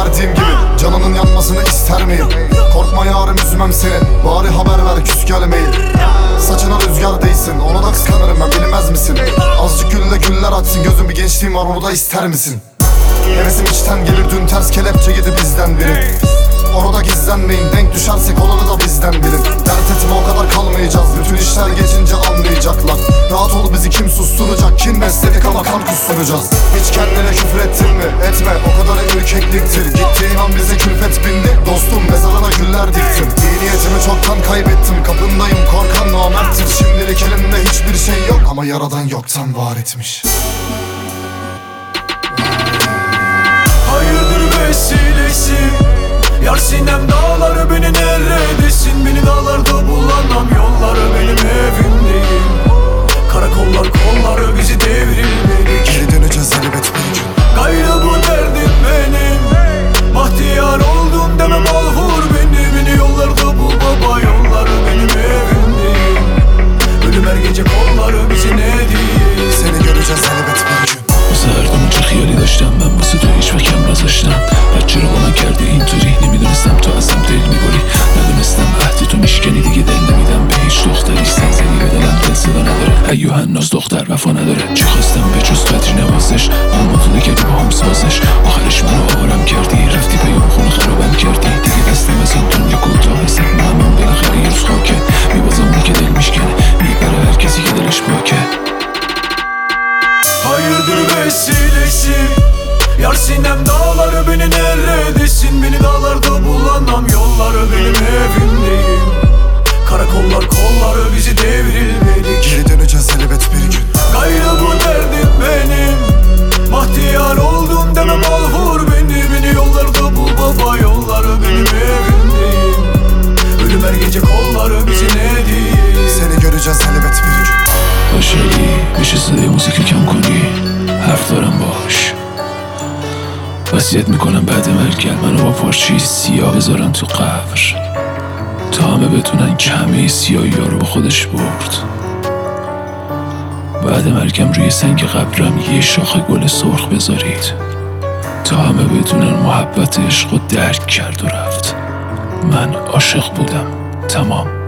verdiğim gibi canının yanmasını ister miyim? Korkma yarım, üzmem seni, bari haber ver, küs gelmeyin. Saçına rüzgar değsin, ona da kıskanırım ben, bilmez misin? Azıcık gülle güller açsın gözüm, bir gençliğim var, onu da ister misin? Hevesim içten gelir, dün ters kelepçe yedi bizden biri. Orada gizlenmeyin, denk düşersek olanı da bizden bilin. Dert etme, o kadar kalmayacağız, bütün işler geçince anlayacaklar. Rahat ol, bizi kim susturacak? Kin besledik ama kan kusturacağız. Hiç kendine küfür ettin mi? Etme, o kadar ürkekliktir. Gittiğin an bize külfet bindi, dostum mezarına güller diktim. İyi niyetimi çoktan kaybettim, kapındayım korkan namerttir. Şimdilik elimde hiçbir şey yok ama yaradan yoktan var etmiş. Hayırdır vesilesi, yar sinem dağları, beni neredesin? Beni dağlarda bulamam, yolları benim evim değil. Karakollar kolları bizi devrilmedik. Geri döneceğiz elbet bir gün. Gayrı bu derdim benim, bahtiyar oldum deme malhur beni. Beni yollarda bul baba, yolları benim evim değil. Ölüm her gece kolları bizi ne değil. Seni göreceğiz elbet bir gün. سردم چه خیالی داشتم من واسه تو هیچ وکم نذاشتم بعد چرا با من کردی اینطوری نمیدونستم تو ازم دل میبری ندونستم عهد تو میشکنی دیگه دل نمیدم به هیچ دختری سنزنی به دلم دل صدا نداره ایو هناز دختر وفا نداره چی خواستم به جز تو عطری نوازش اما تو دیگری با هم سازش آخرش منو آرام کردی رفتی پیام خونه خرابم کردی دیگه دستم از این دنیا کوتاه سن من بالاخره یه روز خاکه میبازم اونی که دل میشکنه میبره هر کسی که دلش پاکه Hayırdır vesilesi, yar sinem dağları, beni neredesin? Beni dağlarda bulamam, yolları benim evim değil. Karakollar kolları bizi devrilmedik. Geri döneceğiz elbet bir gün. Gayrı bu derdim benim, bahtiyar oldum deme malhur beni. Beni yollarda bul baba, yolları benim evim değil. Ölüm her gece kolları bizi ne değil. Seni göreceğiz elbet bir gün. باشلی میشه صدای موزیک کم کنی حرف دارم باش وصیت میکنم بعد مرگم منو با پارچه سیاه بذارن تو قبر تا همه بدونن که همه سیاهی ها رو با خودش برد بعد مرگم روی سنگ قبرم یه شاخ گل سرخ بذارید تا همه بدونن محبت عشق رو درک کرد و رفت من عاشق بودم تمام